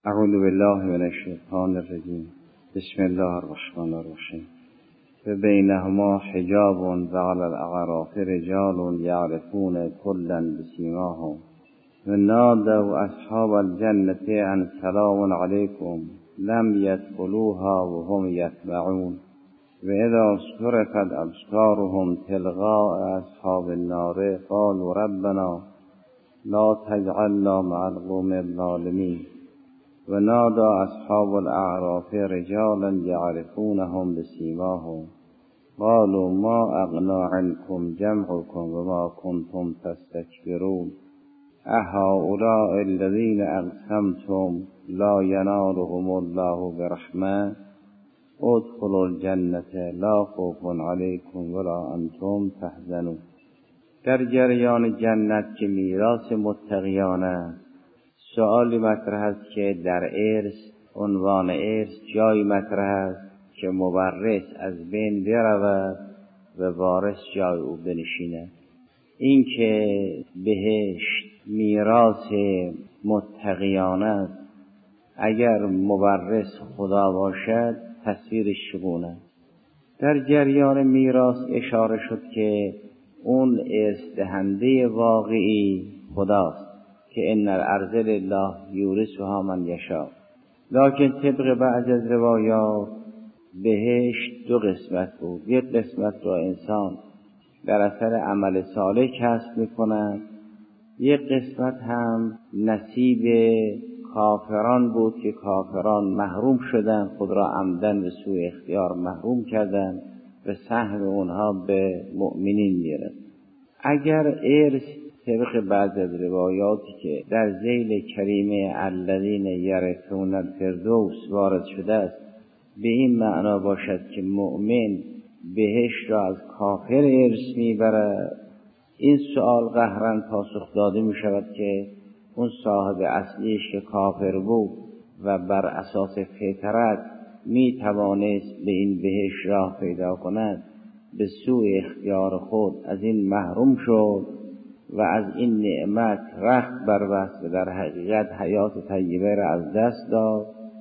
اعوذ بالله من الشیطان الرجیم. بسم الله الرحمن الرحیم. فبینهما حجاب وعلى الاعراف رجال یعرفون كلا بسیماهم ونادوا اصحاب الجنة ان سلام علیکم لم يدخلوها وهم يطمعون واذا صرفت ابصارهم تلقاء اصحاب النار قالوا ربنا لا تجعلنا مع القوم الظالمين ونادى اصحاب الاعراف رجالا يعرفونهم بسيماهم قالوا ما اغنى عنكم جمعكم وما كنتم تستكبرون اهؤلاء الذين اقسمتم لا ينالهم الله برحمة ادخلوا الجنة لا خوف عليكم ولا انتم تحزنون. در جریان جنت که میراث متقیان است، سؤالی مطرح است که در ارث، عنوان ارث جایی مطرح است که مورث از بین برود و وارث جای او بنشیند. این که بهشت میراث متقیان است، اگر مورث خدا باشد تصویرش چگونه؟ در جریان میراث اشاره شد که اون ارث دهنده واقعی خداست که ان الارض لله یورثها من یشاء. لکن طبق بعض از روایات بهشت دو قسمت بود. یک قسمت را انسان در اثر عمل صالح کسب می‌کند، یک قسمت هم نصیب کافران بود که کافران محروم شدند، خود را عمدن به سوء اختیار محروم کردند و سهم اونها به مؤمنین میرد. اگر ارث طبق بعض از روایاتی که در ذیل کریمه الذین یرثون الفردوس وارد شده است به این معنا باشد که مؤمن بهشت را از کافر ارث میبرد، این سؤال قهرن پاسخ داده می شود که اون صاحب اصلیش که کافر بود و بر اساس فطرت می توانست به این بهشت راه پیدا کند، به سوء اختیار خود از این محروم شد و از این نعمت رخت بربست و در حقیقت حیات طیبه را از دست داد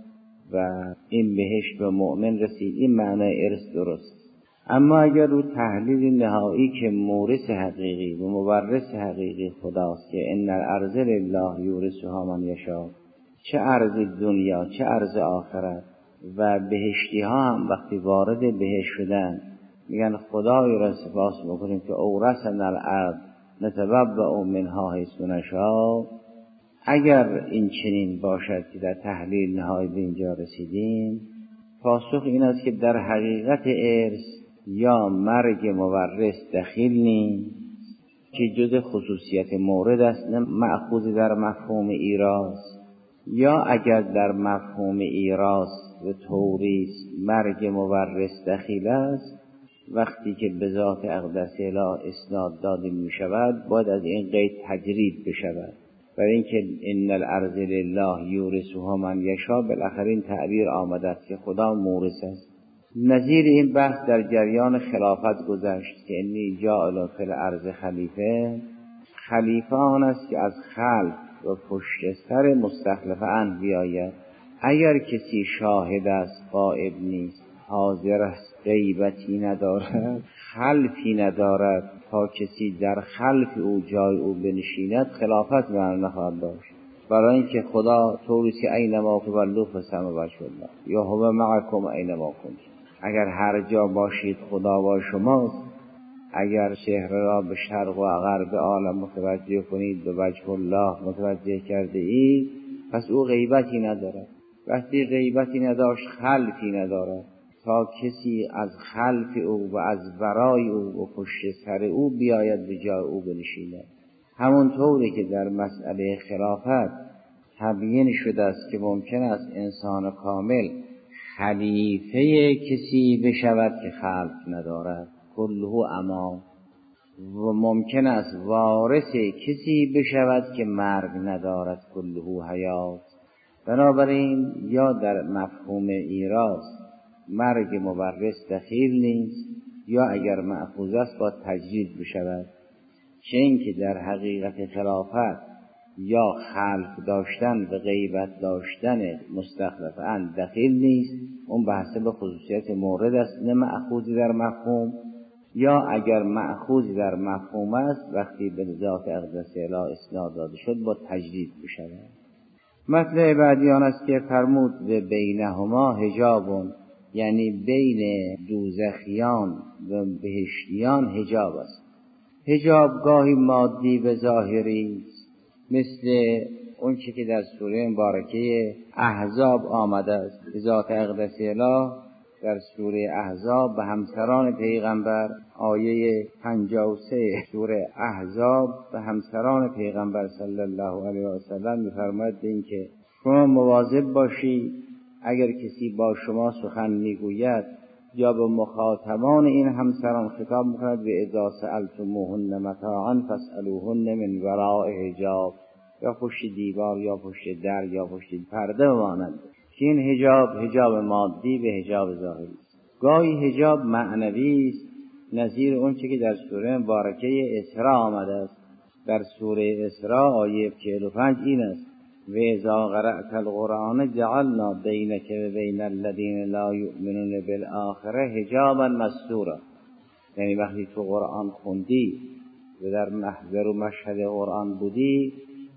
و این بهشت به مؤمن رسید. این معنی ارث درست. اما اگر رو تحلیل نهایی که مورث حقیقی و مورث حقیقی خداست که ان الارض لله یورثها من یشاء، چه ارض دنیا چه ارض آخرت، و بهشتی ها هم وقتی وارد بهشت شدن میگن خدای را سپاس میکنیم که اورثنا الارض نتبوأ منها حیث نشاء. اگر این چنین باشد که در تحلیل نهایی به اینجا رسیدیم، پاسخ این است که در حقیقت ارث یا مرگ مورث دخیل نیست که جز خصوصیت مورد است، نه مأخوذ در مفهوم ایراث، یا اگر در مفهوم ایراث و توریث مرگ مورث دخیل است، وقتی که به ذات اقدس اله اسناد داده می شود باید از این قید تجرید بشود. برای اینکه ان الارض لله یورثها من یشاء بالاخره این تعبیر آمده است که خدا مورث است. نظیر این بحث در جریان خلافت گذشت که انی جاعل فی الارض خلیفه. خلیفه آن است که از خلف و پشت سر مستخلف ان بیاید. اگر کسی شاهد است غایب نیست، حاضر است، غیبتی ندارد، خلفی ندارد تا کسی در خلف او جای او بنشیند، خلافت معنی نخواهد داشت. برای اینکه خدا طوری که اینما تولوا فثم وجه الله یا هو معکم اینما کنتم، اگر هر جا باشید خدا با شماست. اگر چهره را به شرق و غرب عالم متوجه کنید به وجه الله متوجه کرده اید، پس او غیبتی ندارد. وقتی غیبتی نداشت خلفی ندارد تا کسی از خلف او و از ورای او و پشت سر او بیاید به جای او بنشیند. همونطوری که در مسئله خلافت تبیین شده است که ممکن است انسان کامل خلیفه کسی بشود که خلف ندارد، کله امام، و ممکن است وارث کسی بشود که مرگ ندارد، کله حیات. بنابراین یا در مفهوم ایراث مرگ مورث دخیل نیست، یا اگر مأخوذ است با تجرید بشود. چه این که در حقیقت خلافت یا خلف داشتن و غیبت داشتن مستخلفاً دخیل نیست، اون بحث به خصوصیت مورد است، نه مأخوذی در مفهوم، یا اگر مأخوذی در مفهوم است وقتی به ذات اقدس اله اسناد داده شد با تجدید بشود. مطلع بعدی آن است که فرمود و بینهما حجابون، یعنی بین دوزخیان و بهشتیان حجاب است. حجاب گاهی مادی و ظاهری است، مثل اون چی که در سوره مبارکه احزاب آمده است. ذات اقدس اله در سوره احزاب به همسران پیغمبر، آیه 53 سوره احزاب به همسران پیغمبر صلی الله علیه و سلم می‌فرماید اینکه شما مواظب باشید اگر کسی با شما سخن میگوید یا به مخاطبان این همسران خطاب میکند و اذا سألتموهن متاعا فاسألوهن من وراء حجاب، یا پشت دیوار یا پشت در یا پشت پرده بمانند. که این حجاب مادی به حجاب ظاهری است. گاهی حجاب معنوی است، نظیر اون چه که در سوره مبارکه اسراء آمده است. در سوره اسراء آیه 45 این است: و اذا قرأت القرآن جعلنا بینک و بین الذین لا یؤمنون بالآخرة حجابا مستورا. یعنی وقتی تو قرآن خوندی و در محضر و مشهد قرآن بودی،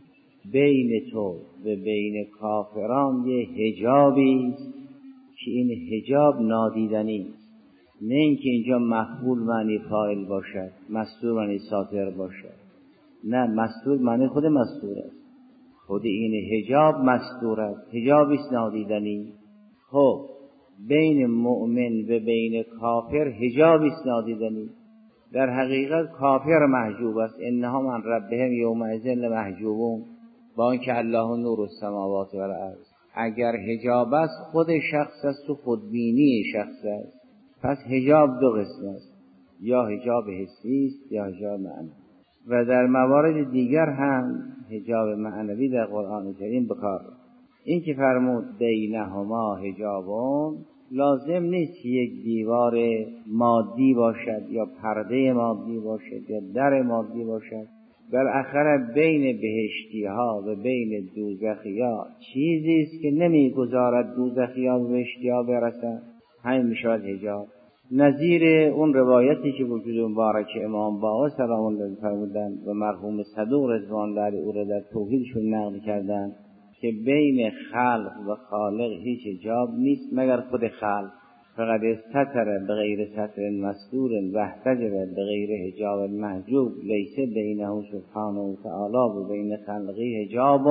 بین تو و بین کافران یه حجابی است که این حجاب نادیدنی است. نه اینکه اینجا مفعول معنی فاعل باشد، مستور معنی ساتر باشد، نه، مستور معنی خود مستور است. خود این حجاب مستور است، حجابی است نادیدنی. خب بین مؤمن و بین کافر حجابی است نادیدنی. در حقیقت کافر محجوب است، انها من ربهم یومئذ لمحجوبون، با اینکه الله نور السماوات و الارض. اگر حجاب است خود شخص است و خودبینی شخص است. پس حجاب دو قسم است، یا حجاب حسی است یا حجاب معنوی. و در موارد دیگر هم حجاب معنوی در قرآن کریم بکار رفت. این که فرمود بینهما حجابون، لازم نیست یک دیوار مادی باشد یا پرده مادی باشد یا در مادی باشد. بالاخره بین بهشتی ها و بین دوزخی ها چیزی است که نمیگذارد دوزخی ها و بهشتی ها برسند، همین میشود حجاب. نظیر اون روایتی که وجود مبارک امام باقر سلام الله فرمودند و مرحوم صدوق رضوان الله علیه او را در توحیدشون نقل کردند که بین خلق و خالق هیچ حجاب نیست مگر خود خلق. فقط استتر بغیر ستر مستور و احتجب بغیر حجاب محجوب لیس بینه سبحانه و تعالی و بین خلقه حجاب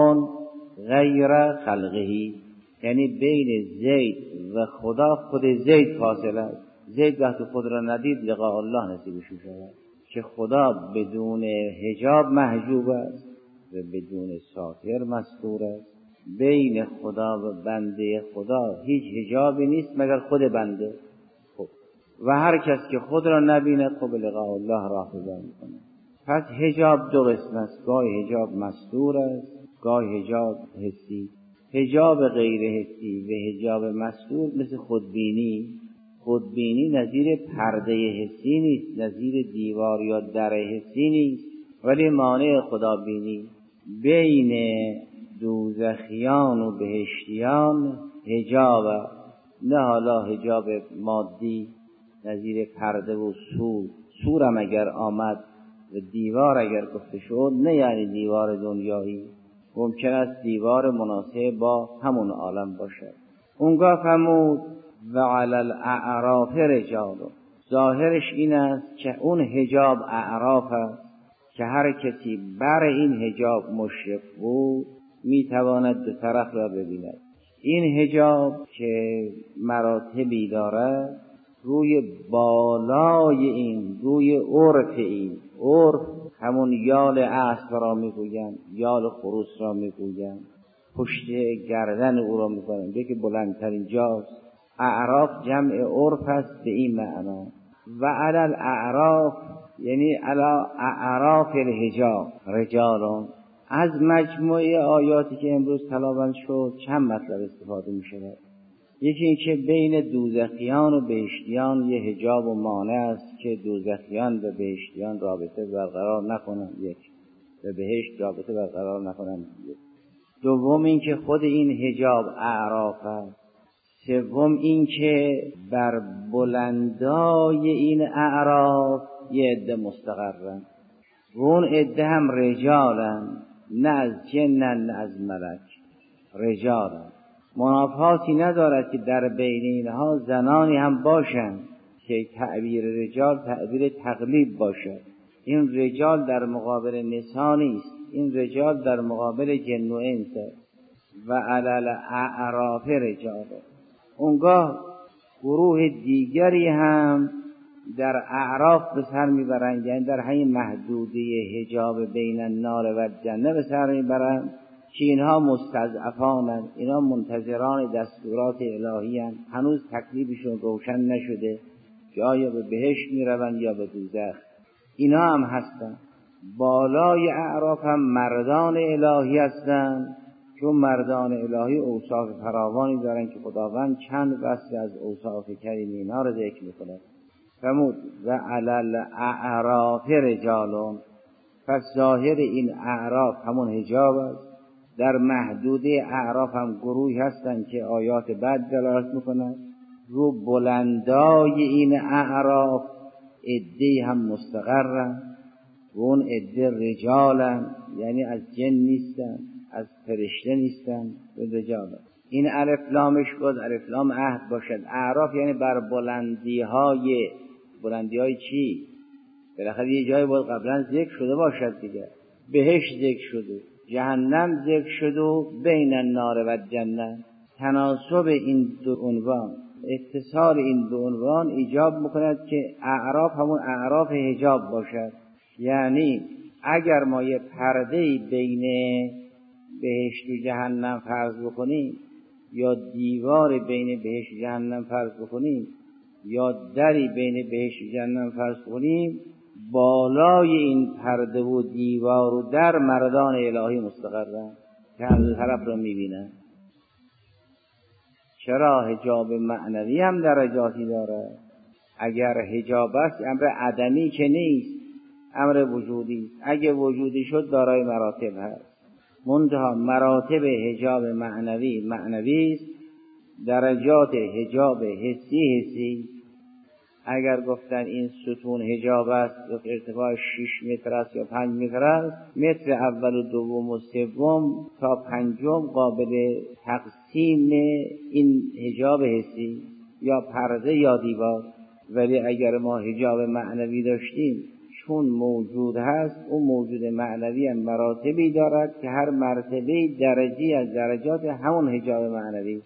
غیر خلقه. یعنی بین زید و خدا خود زید فاصله است. زید وقتی خود را ندید لقاء الله نصیبش شود، که خدا بدون حجاب محجوب است و بدون ساتر مستور است. بین خدا و بنده خدا هیچ حجابی نیست مگر خود بنده. خب و هر کس که خود را نبیند خب لقاء الله راه پیدا می‌کند. پس حجاب دو قسم است، گاهی حجاب مستور است، گاهی حجاب حسی. حجاب غیر حسی و حجاب مستور مثل خودبینی نظیر پرده حسی نیست، نظیر دیوار یا در حسی نیست، ولی مانع خدابینی. بین دوزخیان و بهشتیان حجاب، نه حالا حجاب مادی نظیر پرده و سورم اگر آمد و دیوار اگر گفته شد، نه یعنی دیوار دنیایی، ممکن است دیوار مناسب با همون عالم باشد. اونگاه فرمود و علی الاعراف رجال، ظاهرش این است که اون حجاب اعراف است که هر کسی بر این حجاب مشرف بود میتواند دو طرف را ببیند. این حجاب که مراتبی دارد، روی بالای این، روی عرف این، عرف همون یال اسب را میگویند، یال خروس را میگویند، پشت گردن او را میگویند، یکی بلندترین جاست. اعراف جمع عرف است به این معنا. و علی الاعراف یعنی علی اعراف الحجاب رجالون. از مجموعه آیاتی که امروز تلاوت شد چند مطلب استفاده می شود. یکی این که بین دوزخیان و بهشتیان یه حجاب و مانع است که دوزخیان و بهشتیان رابطه برقرار نکنند. یک و بهشت رابطه برقرار نکنند. دوم این که خود این حجاب اعراف است. سوم این که بر بلندای این اعراف یه عده مستقرن و اون عده هم رجالن، نه از جنن نه از ملک، رجالن. منافاتی ندارد که در بین اینها زنانی هم باشند که تعبیر رجال تعبیر تقلیب باشد. این رجال در مقابل نساء نیست، این رجال در مقابل جن و انس و علل اعراف رجال. اونگاه گروه دیگری هم در اعراف به سر میبرند، یعنی در همین محدوده حجاب بین النار و جنه به سر میبرند که اینها مستضعفانند، اینها منتظران دستورات الهی هستند، هنوز تکلیفشون روشن نشده که آیا به بهشت میروند یا به دوزخ. اینا هم هستن. بالای اعراف هم مردان الهی هستن، چون مردان الهی اوصاف فراوانی دارن که خداوند چند وصف از اوصاف کریم اینا رو ذکر میکنه. فرمود و علل اعراف رجالون. پس ظاهر این اعراف همون حجاب است. در محدوده اعراف هم گروهی هستن که آیات بعد دلالت میکنن. رو بلندای این اعراف عده‌ای هم مستقرن و اون عده رجالن، یعنی از جن نیستن، از فرشته نیستن، رجالن. این الف لامش بود الف لام عهد باشد. اعراف یعنی بر بلندی های چی؟ بالاخره یه جایی بود قبلا ذکر شده باشد دیگه. بهشت ذکر شده، جهنم ذکر شده و بین النار و جنه. تناسب این دو عنوان، اتصال این دو عنوان ایجاب میکند که اعراف همون اعراف حجاب باشد. یعنی اگر ما یه پرده‌ای بین بهشت و جهنم فرض بکنیم، یا دیوار بین بهشت و جهنم فرض بکنیم، یا دری بین بهشت و جهنم فرض کنیم، بالای این پرده و دیوار و در مردان الهی مستقرن که هر طرف رو میبینن. چرا؟ حجاب معنوی هم درجاتی داره. اگر حجاب است امر عدمی که نیست، امر وجودی. اگه وجودی شد دارای مراتب هست. منتها مراتب حجاب معنوی است، درجات حجاب حسی. اگر گفتن این ستون حجاب است و ارتفاع 6 متر است یا 5 متر است، متر اول و دوم و سوم تا پنجم قابل تقسیم این حجاب حسی یا پرده یا دیوار. ولی اگر ما حجاب معنوی داشتیم، چون موجود هست، اون موجود معنوی هم مراتبی دارد که هر مرتبه درجی از درجات همون حجاب معنوی.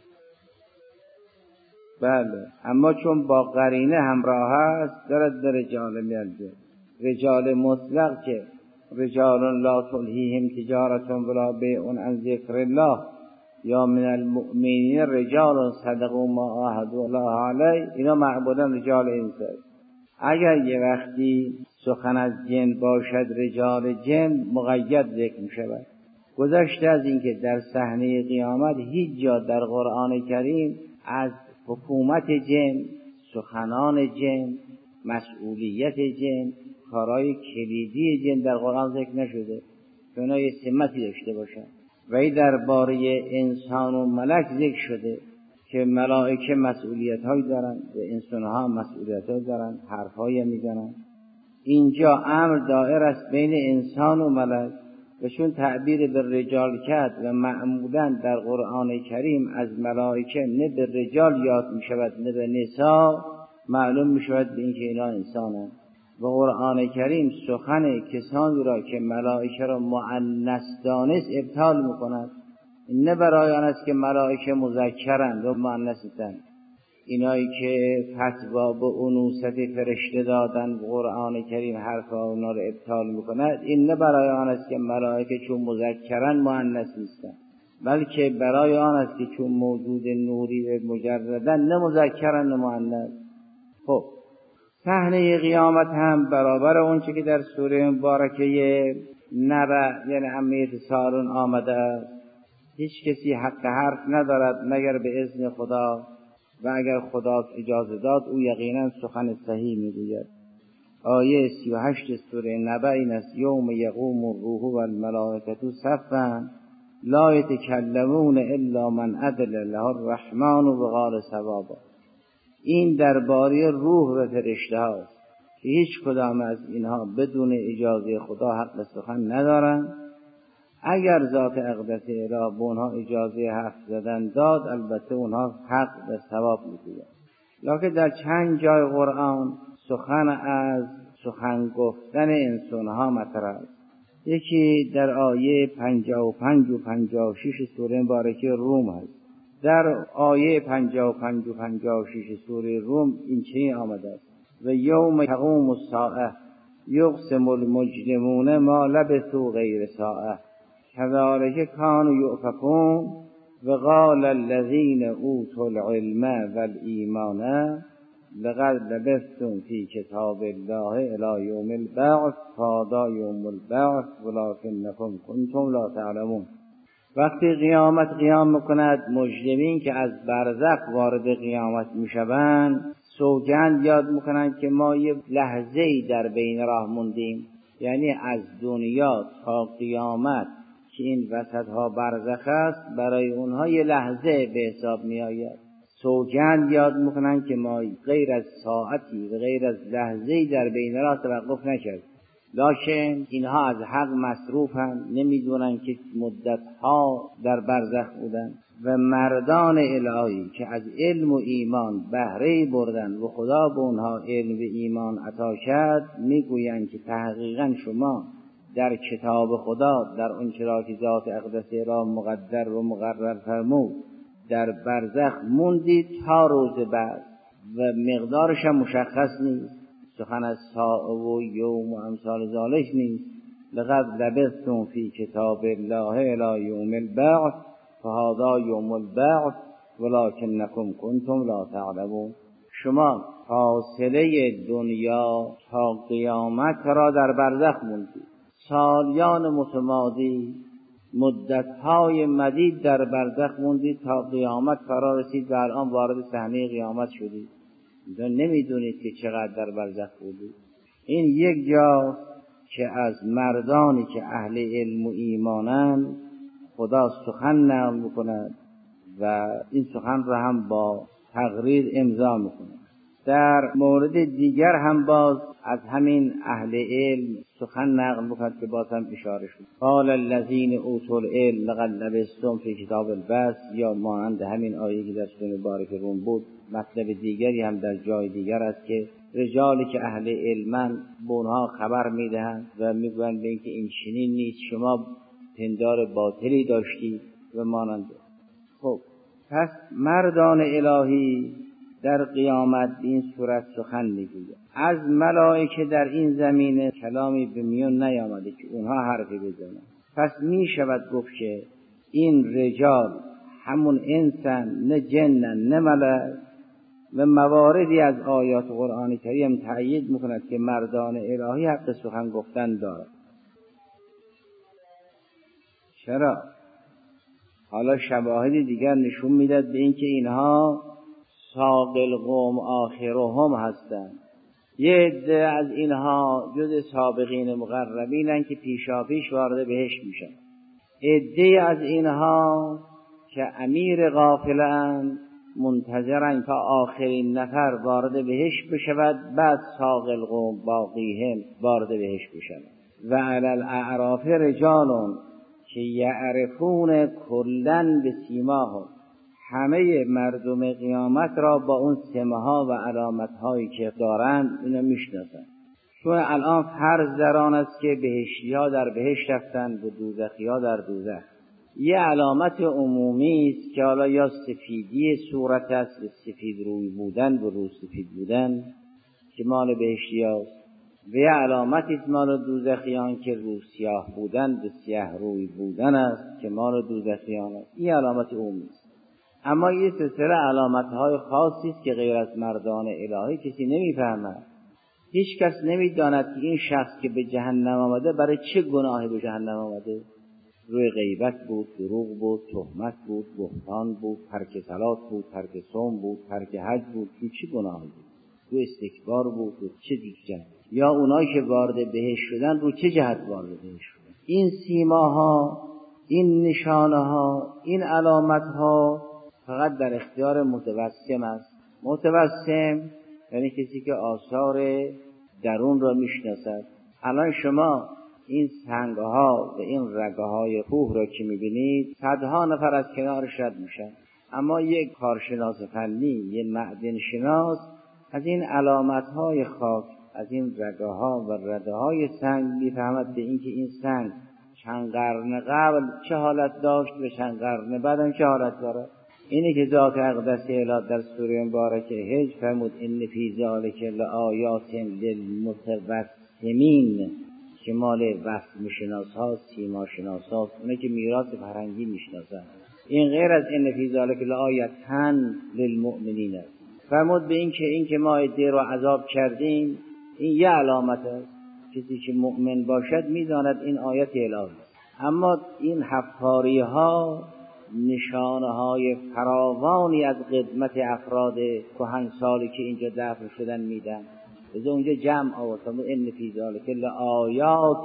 بله، اما چون با قرینه همراه است دارد به رجال میاد. رجال مطلق که رجال لا تلهیهم تجارت ولا بیع عن ذکر الله یا من المؤمنین رجال صدقوا ما عاهدوا الله علیه، اینا معبودن رجال انس. اگر یه وقتی سخن از جن باشد، رجال جن مقید ذکر می شود. گذشته از اینکه در صحنه قیامت هیچ جا در قرآن کریم از حکومت جن، سخنان جن، مسئولیت جن، کارهای کلیدی جن در قرآن ذکر نشده که اونا یه سمتی داشته باشن. ولی درباره انسان و ملک ذکر شده که ملائکه مسئولیت هایی دارن و انسان ها مسئولیت هایی دارن، حرف هایی میزنن. اینجا امر دائر است بین انسان و ملک و چون تعبیر به رجال کرد و معمولا در قرآن کریم از ملائکه نه به رجال یاد می شود نه به نساء، معلوم می شود به این که اینا انسانه. و قرآن کریم سخن کسانی را که ملائکه را مؤنث دانست ابطال می کند. نه برای آن است که ملائکه مذکرند و مؤنثند. اینایی که فتوا به انوثت فرشته دادن قرآن کریم حرف اونا رو ابطال میکند، این نه برای آن است که ملائکه چون مذکرن مؤنث نیستن، بلکه برای آن است که چون موجود نوری و مجردن نه مذکرن نه مؤنث. خب صحنه قیامت هم برابر اون چه که در سوره مبارکه نبأ یعنی امیت سالون آمده است. هیچ کسی حق حرف ندارد مگر به اذن خدا و اگر خدا اجازه داد او یقینا سخن صحیح میگوید. آیه 38 سوره نبأ این است: یوم یقوم الروح والملائکة صفا لا یتکلمون الا من اذن له الرحمن وقال صوابا. این درباره روح و فرشته هاست که هیچ کدام از اینها بدون اجازه خدا حق سخن ندارند. اگر ذات اقدس اله به اونها اجازه حرف زدن داد، البته اونها حق و ثواب میگویند. لکن در چند جای قرآن سخن از سخن گفتن انسانها مطرح است. یکی در آیه 55 و 56 سوره مبارکه روم است. در آیه 55 و 56 سوره روم این چنین آمده است: و یوم تقوم الساعه یقسم المجرمون ما لبثوا غیر ساعه کذلک کانوا یؤفکون و قال الذین اوتوا العلم والایمان لقد لبثتم فی کتاب الله الی یوم البعث هذا یوم البعث ولکنکم کنتم لا تعلمون. وقتی قیامت قیام میکند، مجرمین که از برزخ وارد قیامت میشوند سوگند یاد میکنند که ما یه لحظه‌ای در بین راه موندیم، یعنی از دنیا تا قیامت که این وسطها برزخ است، برای اونها یه لحظه به حساب میآید. سوگند یاد میکنند که ما غیر از ساعتی و غیر از لحظه‌ای در بین راه توقف نکردیم. لکن اینها از حق مصروفند، نمیدونن که مدتها در برزخ بودن. و مردان الهی که از علم و ایمان بهره بردن و خدا به اونها علم و ایمان عطا کرد، میگویند که تحقیقا شما در کتاب خدا، در اون چرا که ذات اقدس را مقدر و مقرر فرمود، در برزخ موندید تا روز بعد و مقدارش هم مشخص نیست. سخن از ساعه و یوم و امثال ذالک نیست. لقد لبثتم فی کتاب الله الی یوم البعث فهذا یوم البعث ولکنکم کنتم لا تعلمون. شما فاصله دنیا تا قیامت را در برزخ موندید، سالیان متمادی، مدتهای مدید در برزخ موندید تا قیامت فرا رسید و الان وارد صحنه قیامت شدید. نمیدونید که چقدر در برزخ بودید. این یک جا که از مردانی که اهل علم و ایمانند خدا سخن نقل میکند و این سخن را هم با تقریر امضا میکند. در مورد دیگر هم باز از همین اهل علم سخن نقل میکند که باز هم اشاره شد: قال الذین اوتوا العلم لقد لبثتم فی کتاب البعث، یا مانند همین آیه که در سوره مبارکه روم بود. مطلب دیگری هم در جای دیگر است که رجالی که اهل علمن به اونها خبر میدهند و میگویند به اینکه این چنین نیست، شما پندار باطلی داشتی و مانند. خب پس مردان الهی در قیامت این صورت سخن میگوید. از ملائکه در این زمینه کلامی به میون نیامده که اونها حرفی بزنند. پس می شود گفت که این رجال همون انسان، نه جنن نه ملائک. و مواردی از آیات قرآن کریم تأیید میکند که مردان الهی حق سخن گفتن دارد. چرا؟ حالا شواهد دیگر نشون میداد به اینکه اینها ساقل قوم آخرهم هستند. یه عده از اینها جز سابقین مقربینن که پیشاپیش وارد بهشت میشن. عده از اینها که امیر غافلند منتظرن تا آخرین نفر وارد بهشت بشود، بعد ساقل قوم باقیهم وارد بهشت بشن. و علی الاعراف رجالون که یعرفون کلن بسیماهم، همه مردم قیامت را با اون سمه ها و علامت هایی که دارند اینا میشناسن. چون الان فرض در آن است که بهشتی ها در بهشت رفتند و دوزخی ها در دوزخ. یه علامت عمومی است که حالا یا سفیدی صورت است، سفید روی بودن و رو سفید بودن که مال بهشتی هاست، و یه علامتی است مال دوزخیان که رو سیاه بودن و سیاه روی بودن است که مال دوزخیان است. این علامت عمومی است. اما یه سلسله علامت‌های خاصی است که غیر از مردان الهی کسی نمی‌فهمد. هیچ کس نمی‌داند که این شخص که به جهنم آمده برای چه گناهی به جهنم آمده. روی غیبت بود، دروغ بود، تهمت بود، بهتان بود، ترک صلات بود، ترک صوم بود، ترک حج بود، چه گناهی بود. تو استکبار بود، تو چه جهت؟ یا اونایی که وارد بهشت شدن رو چه جهت وارد بهشت شدن؟ این سیماها، این نشانه‌ها، این علامت‌ها فقط در اختیار متوسم است. متوسم یعنی کسی که آثار درون را میشناسد. الان شما این سنگ‌ها و این رگه‌های کوه را که می‌بینید، صدها نفر از کنارش رد میشن، اما یک کارشناس فنی، یک معدن شناس از این علامت‌های خاک، از این رگه‌ها و رده‌های سنگ می‌فهمد به اینکه این سنگ چند قرن قبل چه حالت داشت و چند قرن بعد هم چه حالت داره. اینه که ذات اقدس الهی در سوره مبارکه هج فرمود ان فی ذلک لآیات للمتوسمین، که مال وصف شناس‌ها، سیما شناس‌ها، اونه که میراث فرهنگی میشناسن. این غیر از ان فی ذلک لآیةً للمؤمنین است. فرمود به این که ما عده رو عذاب کردیم، این یه علامت است. کسی که مؤمن باشد میداند این آیت الهی است. اما این حفاری ها نشانه‌های فراوانی از قدمت افراد کهنسالی که اینجا دفن شدن میدن. از اونجا جمع آورد ان فی ذلک لآیات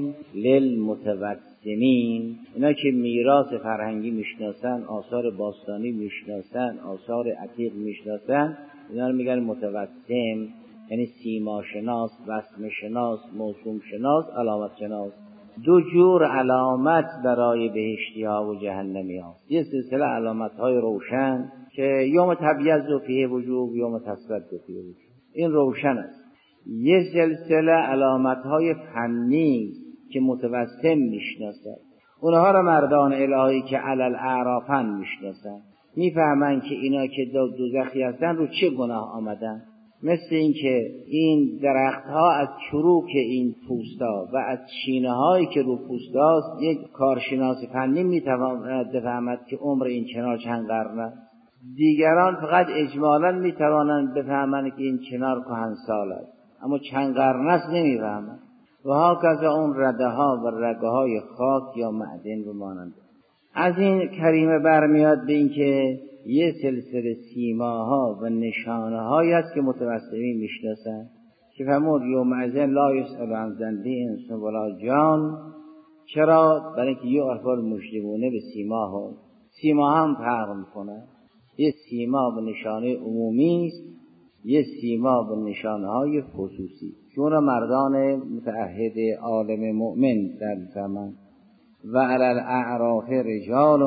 للمتوسمین، اینا که میراث فرهنگی میشناسن، آثار باستانی میشناسن، آثار عتیق میشناسن، اینا رو میگن متوسم، یعنی سیما شناس، وسم شناس، موسوم شناس، علامت شناس. دو جور علامت برای بهشتی ها و جهنمی ها. یه سلسله علامت های روشن که یوم تبیض فیه وجوه یوم تسود فیه وجوه، این روشن است. یه سلسله علامت های فنی که متوسم میشناسن، اونها را مردان الهی که علل اعرافن میشناسن، میفهمن که اینا که دوزخی هستن رو چه گناه آمدن. مثل این که این درختها از چروک این پوستا و از چینه هایی که رو پوستاست، یک کارشناس فنی میتواند بفهمد که عمر این چنار چند قرنه. دیگران فقط اجمالاً میتوانند بفهمند که این چنار کهنسال است، اما چند قرنه است نمیفهمند. و هاکذا اون رده ها و رگه های خاک یا معدن و مانند. از این کریمه برمیاد به این که یه سلسله سیماها و نشانه‌هایی است که متوسمین میشناسن، که فرمود یومئذ لا یسأل عن ذنبه انس ولا جان. چرا؟ برای اینکه یعرف المجرمون بسیماهم، سیما هم فرق میکنه. یه سیما و نشانه عمومی است، یه سیما و نشانه‌های خصوصی، چون مردان متعهد عالم مؤمن در زمان. و علی الاعراف رجال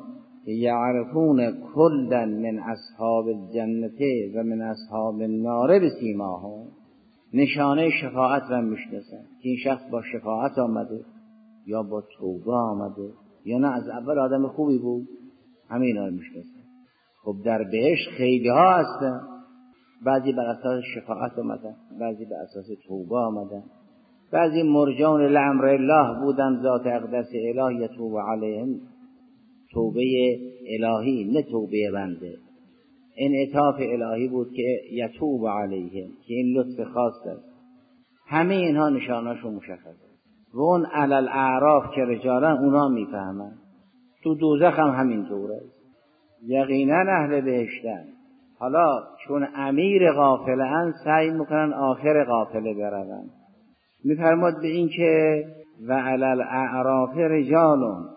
یعرفون کلا من اصحاب الجنه و من اصحاب النار بسیماهم. نشانه شفاعت را میشناسن که این شخص با شفاعت آمده یا با توبه آمده یا نه از اول آدم خوبی بود، همین ها میشناسن. خب در بهشت خیلی ها هستن، بعضی بر اساس شفاعت آمدن، بعضی بر اساس توبه آمدن، بعضی مرجون لامر الله بودن، ذات اقدس الهی یتوب علیهم، توبه الهی نه توبه بنده، انعطاف الهی بود که یتوب علیهم، که این لطف خاص است. همه اینها نشانه‌شون مشخصه. و اون علل اعراف که رجالن اونا میفهمن. تو دوزخ هم همین طوره، یقینا اهل بهشتن. حالا چون امیر قافله سعی میکنن آخر قافله برون. میفرماد به این که و علل اعراف رجالون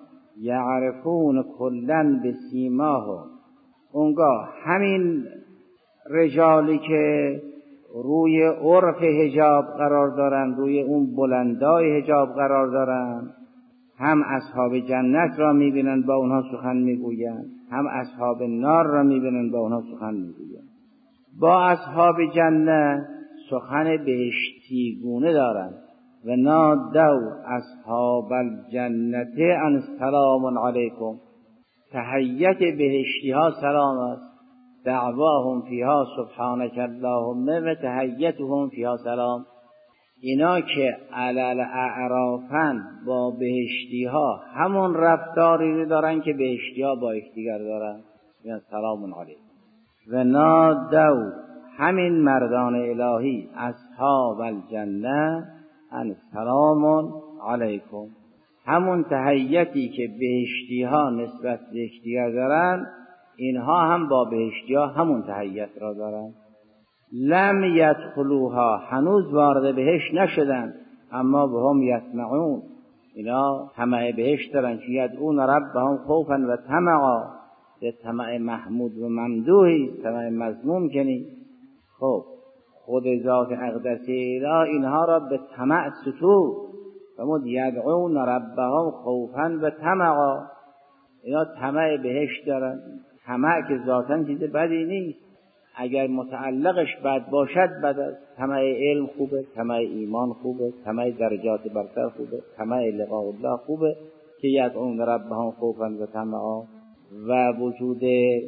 یعرفون کلن بسیماهم، اونگاه همین رجالی که روی عرف حجاب قرار دارن، روی اون بلندای حجاب قرار دارن، هم اصحاب جنت را میبینن با اونها سخن میگوین، هم اصحاب نار را میبینن با اونها سخن میگوین. با اصحاب جنت سخن بهشتی گونه دارن و نادوا اصحاب الجنت ان سلام علیکم، تحیت بهشتی ها سلام است، دعواهم فیها سبحانک اللهم و تحیتهم فیها سلام. اینا که علل اعرافن با بهشتی ها همون رفتاری دارن که بهشتی ها با یکدیگر دارن، یعنی سلام علیکم. و نادوا همین مردان الهی اصحاب الجنه ان سلام علیکم، همون تحیتی که بهشتی ها نسبت به یکدیگر دارن، اینها هم با بهشتی ها همون تحیت را دارن. لم یدخلوها، هنوز وارد بهشت نشدن، اما بهم یطمعون، اینا طمع بهشت دارن که یدعون ربهم خوفا و طمعا، به طمع محمود و ممدوحی، طمع مذموم کنی. خب خود ذات اقدس اله اینها را به طمع ستود، فرمود یدعون ربهم خوفا و طمعا، اینا طمع بهشت دارن. طمع که ذاتاً چیز بدی نیست، اگر متعلقش بد باشد بد است. طمع علم خوبه، طمع ایمان خوبه، طمع درجات برتر خوبه، طمع لقاء الله خوبه که یدعون ربهم خوفا و طمعا. و وجود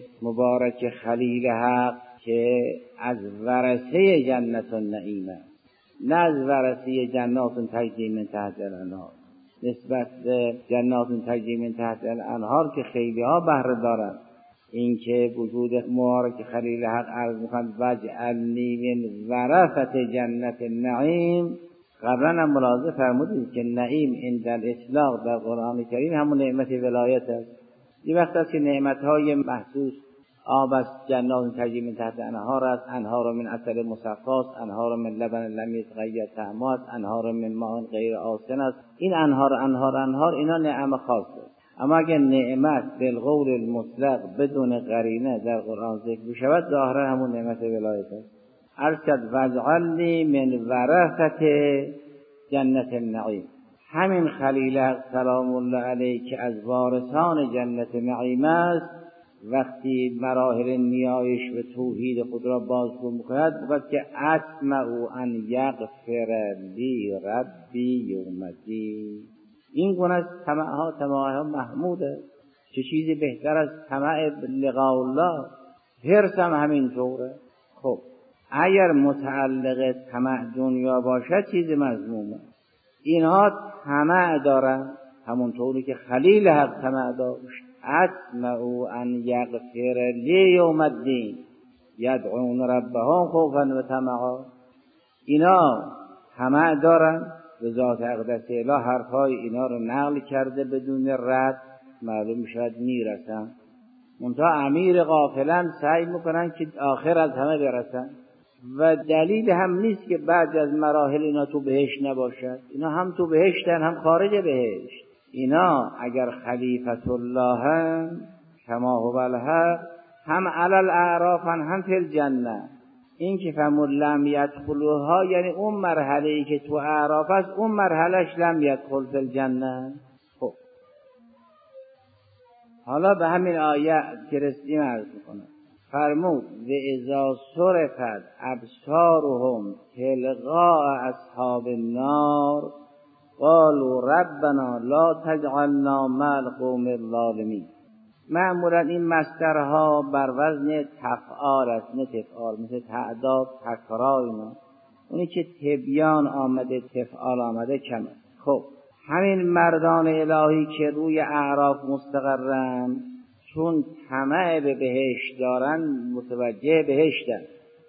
مبارک خلیل حق که از ورثه جنت النعیم است، نه از ورثه جنات تجری من تحتها الانهار. نسبت به جنات تجری من تحتها الانهار که خیلی ها بهره دارند، این که وجود مبارک خلیل حق عرض می‌کند واجعلنی من ورثة جنت النعیم. قبلا هم ملاحظه فرمودید که نعیم عند الاطلاق در قرآن کریم همون نعمت ولایت است. این وقت است که نعمت‌های محسوس آب از جنات تجری من تحتها الانهار است، انهار من عسل مصفی است، انهار من لبن لم یتغیر طعمه است، انهار من ماء غیر آسن است. این انهار اینا نعم خاصه. اما اگر نعمت بالقول المطلق بدون قرینه در قرآن ذکر بشود ظاهرا همون نعمت ولایت است. ارشد واجعلنی من ورثة جنت النعیم. همین خلیل سلام الله علیه که از وارثان جنت نعیم است، وقتی مراحل نیایش و توحید خود را بازگو می‌کند می‌گوید که اطمع ان یغفر لی ربی یوم الدین. این گونه از طمعها محموده. چه چیزی بهتر از طمع لقاء الله؟ حرص هم همینطوره. خب اگر متعلق طمع دنیا باشد چیز مذمومه. اینها طمع دارن همونطوری که خلیل حق طمع داشت. اطمع ان یغفر لی یوم الدین یدعون ربهم خوفا و طمعا. اینا طمع دارن، به ذات اقدس اله حرفهای اینا رو نقل کرده بدون رد، معلوم شد میرسن. منتها امیر غافلن سعی میکنن که آخر از همه برسن و دلیل هم نیست که بعد از مراحل اینا تو بهشت نباشد. اینا هم تو بهشتن هم خارج بهشت. اینا اگر خلیفت الله هم کما هو الحق، هم علی الاعراف هم فی الجنه. این که فرمود لم یدخلوها یعنی اون مرحله‌ای که تو اعراف است، اون مرحلهش لم یدخل فی الجنه. خب حالا به همین آیه که رسیدیم عرض میکنم. فرمود و اذا صرفت ابصارهم تلقاء اصحاب النار قالوا ربنا لا تجعلنا مع القوم الظالمین. معمولا این مصدرها بر وزن تفعال است، نه تفعال، مثل تعداد، تکرار اینا. اونی که تبیان آمده تفعال آمده کمه. خب همین مردان الهی که روی اعراف مستقرن چون طمع به بهشت دارن متوجه بهشتن.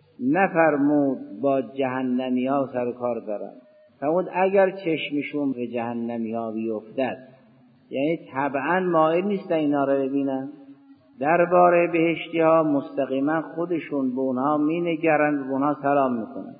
نفرمود با جهنمی ها سر و کار دارن، فرمود اگر چشمشون به جهنمی ها بیفتد، یعنی طبعا مایل نیستن اینا رو ببینن. درباره بهشتی ها مستقیما خودشون به اونها می نگرن و به اونها سلام میکنن.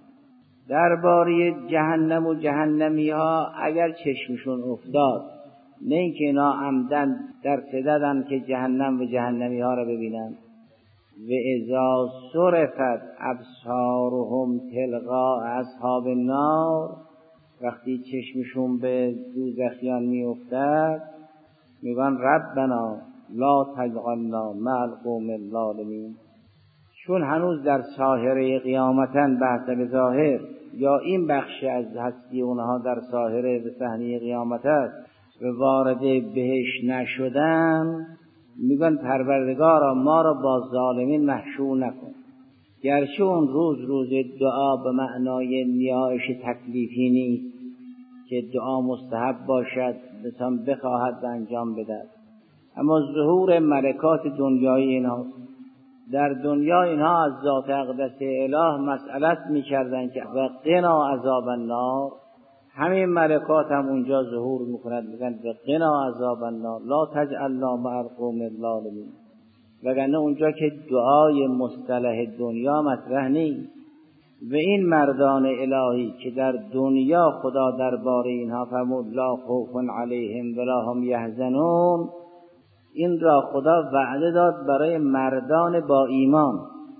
درباره جهنم و جهنمی ها اگر چشمشون افتاد، نه اینکه اینا عمدن در صددن که جهنم و جهنمی ها رو ببینن. و اذا صرفت ابصارهم تلقاء اصحاب النار، وقتی چشمشون به دوزخیان می افتد میگن ربنا لا تجعلنا مع القوم الظالمین. چون هنوز در ساحره قیامتن بحث به ظاهر، یا این بخش از هستی اونها در ساحره به صحنه قیامت است و وارد بهشت نشدن، میگن پروردگارا ما را با ظالمین محشور نکن. گرچه اون روز دعا به معنای نیایش تکلیفی نیست که دعا مستحب باشد بسان بخواهد و انجام بدهد، اما ظهور ملکات دنیایی اینهاست. در دنیا اینها از ذات اقدس اله مسئلت میکردن که و قنا عذاب النار. همین ملکات هم اونجا ظهور میکنند، میگن و قنا عذاب النار لا تجعلنا مع القوم الظالمین. وگرنه اونجا که دعای مصطلح دنیا مطرح نیست، و این مردان الهی که در دنیا خدا درباره اینها فرمود لا خوف علیهم ولا هم یحزنون، این را خدا وعده داد برای مردان با ایمان.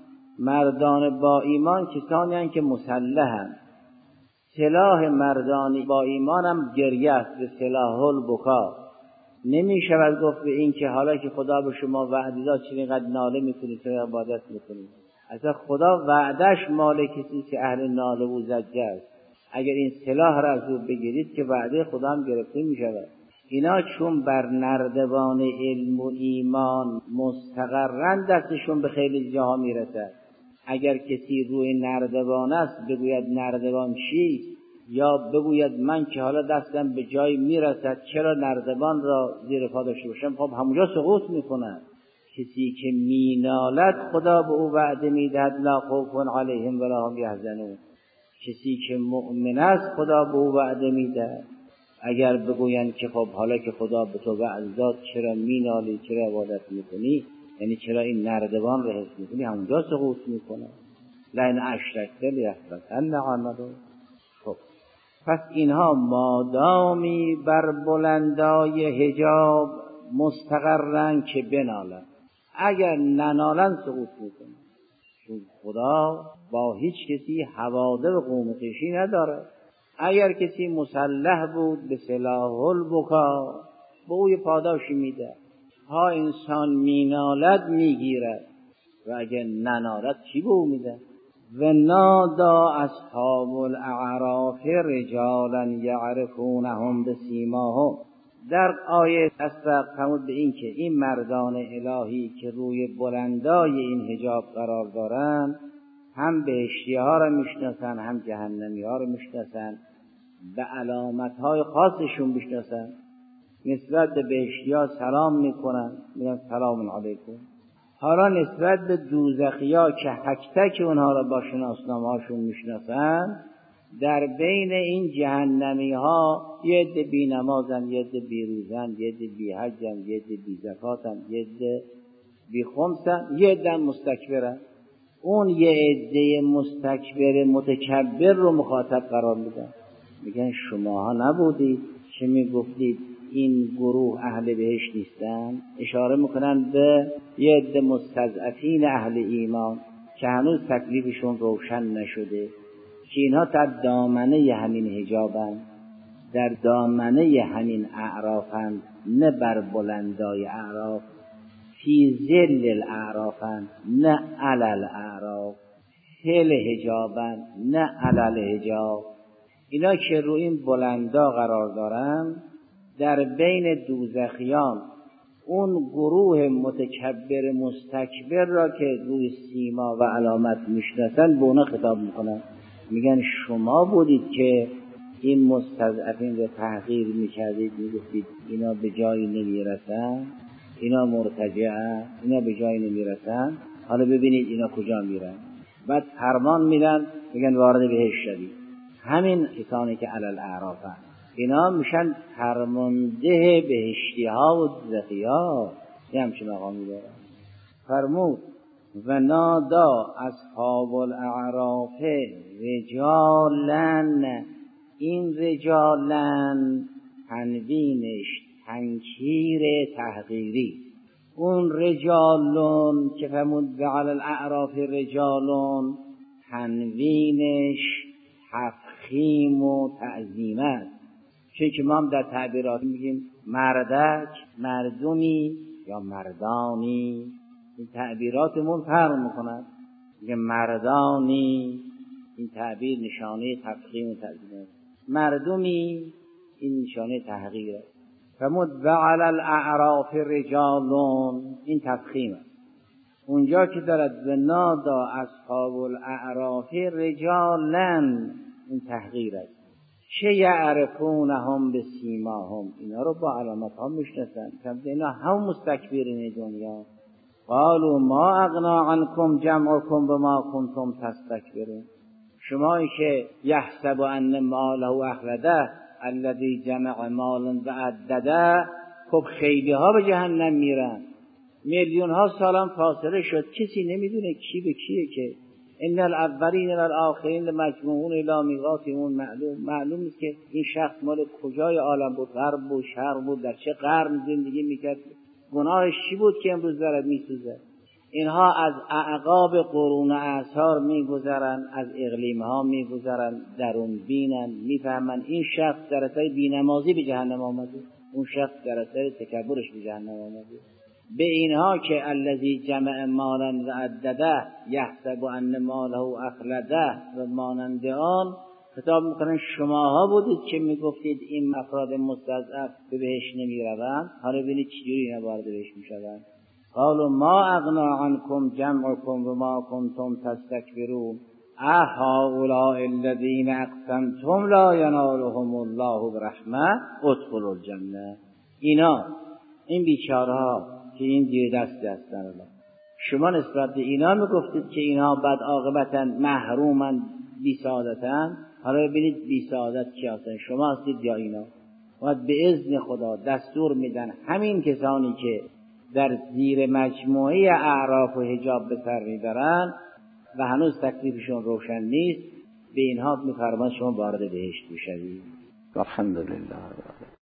مردان با ایمان کسانی هستند که مسلحند. سلاح مردان با ایمان هم گریه است، به سلاح البکا. نمی شود گفت به این که حالا که خدا به شما وعده داد چرا اینقدر ناله میکنید، چرا عبادت میکنید؟ اصلا خدا وعدش مال کسی که اهل ناله و زجه است. اگر این سلاح را از او بگیرید که وعده خدا هم گرفته می شود. اینا چون بر نردبان علم و ایمان مستقرن دستشون به خیلی جاها میرسد. اگر کسی روی نردبان است بگوید نردبان چیست، یا بگوید من که حالا دستم به جای میرسد چرا نردبان را زیر پا داشته باشم، خب همونجا سقوط میکنه. کسی که مینالد خدا به او وعده میدهد لا خوف علیهم ولا هم یحزنون. کسی که مؤمن است خدا به او وعده میدهد. اگر بگویند که خب حالا که خدا به تو وعده داد چرا مینالی، چرا عبادت میکنی، یعنی چرا این نردبان را حفظ میکنی، همونجا سقوط میکنه. لئن اشرکت لیحبطن عملک. خب پس اینها مادامی بر بلندای حجاب مستقرن که بنالن، اگر ننالن سقوط میکنه. چون خدا با هیچ کسی حواده و قوم خویشی نداره. اگر کسی مسلح بود به سلاح البکا به اوی پاداشی میده. ها انسان مینالد میگیرد و اگر ننالد چی به او میده؟ و نادا اصحاب الاعراف رجالا یعرفونهم بسیماهم. در آیه اصلا فرمود به این که این مردان الهی که روی بلندای این حجاب قرار دارن هم بهشتی ها را میشناسن هم جهنمی ها را میشناسن، به علامت های خاصشون میشناسن. نسبت به بهشتی ها سلام میکنن، میگن سلام علیکم. حالا نسبت به دوزخی ها که حکتک اونها را با شناسنامه هاشون میشناسن، در بین این جهنمی ها یه عده بی نمازن، یه عده بی روزن، یه عده بی حجن، یه عده بی زکاتن، یه عده بی خمسن، یه عده مستکبرن. اون یه عده مستکبر متکبر رو مخاطب قرار میدن، میگن شماها نبودید چه میگفتید این گروه اهل بهشت نیستن؟ اشاره میکنن به یه عده مستضعفین اهل ایمان که هنوز تکلیفشون روشن نشده، که اینها در دامنه همین حجابن، در دامنه همین اعرافن، نه بر بلندای اعراف. فی ظل الاعرافن نه علل اعراف. فل حجابن نه علل حجاب. اینا که روی این بلندا قرار دارن در بین دوزخیان اون گروه متکبر مستکبر را که روی سیما و علامت میشناسن به اونا خطاب میکنن، میگن شما بودید که این مستضعفین رو تحقیر میکردید، میگفتید اینا به جایی نمیرسن، اینا مرتجعن، اینا به جایی نمیرسن، حالا ببینید اینا کجا میرن. بعد فرمان میدن میگن وارد بهشت شدید. همین کسانی که علل اعرافن اینا میشن فرمانده بهشتی ها و دوزخی ها. یه همچین مقامی دارن. فرمود و نادا اصحاب الاعراف رجالن. این رجالن تنوینش تنکیر تحقیری. اون رجالون که فرمود و علی الاعراف رجالون تنوینش تفخیم و تعظیم است. چون که ما هم در تعبیرات میگیم مردک، مردمی یا مردانی. این تعبیراتمون فرق میکنند. میگه مردانی، این تعبیر نشانه تفخیم و تعظیم است. مردمی این نشانه تحقیر است. فرمود و علی الاعراف رجالون، این تفخیم است. اونجا که دارد و نادا اصحاب الاعراف رجالن، این تحقیر است. چه یعرفونهم بسیماهم، اینا رو با علامت ها میشناسن. اینا هم مستکبرین دنیا. قالوا ما اغنا عنکم جمعکم بما کنتم تستکبرون. شمایی که یحسب ان ماله اخلده الذی جمع مالا و عدده، خب خیلی ها به جهنم میرن. میلیون ها سالم فاصله شد، کسی نمیدونه کی به کیه، که ان الاولین و الاخرین مجموعون الی میقات یوم معلوم. معلوم است که این شخص مال کجای عالم بود، غرب بود، شرق بود، در چه قرن زندگی میکرد، گناهش چی بود که امروز داره میسوزه. اینها از اعقاب قرون اعصار میگذرن، از اقلیم ها میگذرن، درون بینن، میفهمن این شخص در اثر بینمازی به جهنم آمده، اون شخص در اثر تکبرش به جهنم آمده. به اینها که الذی جمع مالا و عدده یحسب ان ماله اخلده و مانند آن خطاب میکنن شماها بودید که میگفتید این افراد مستضعف به بهشت نمیروند، حالا ببینید چجوری اینا وارد بهشت میشوند. قالوا ما اغنا عنکم جمعکم و ما کنتم تستکبرون اهؤلاء الذین اقسمتم لا ینالهم الله برحمه ادخلوا الجنه. اینا، این بیچاره‌ها که این زیر دست هستن، شما نسبت به اینا میگفتید که اینا بد عاقبتن، محرومن، بی سعادتن. حالا ببینید بی سعادت کی هستن، شما هستید یا اینا؟ و به اذن خدا دستور میدن همین کسانی که در زیر مجموعه اعراف و حجاب به سر میبرن و هنوز تکلیفشون روشن نیست، به اینها میفرمان شما وارد بهشت بشوید. الحمدلله.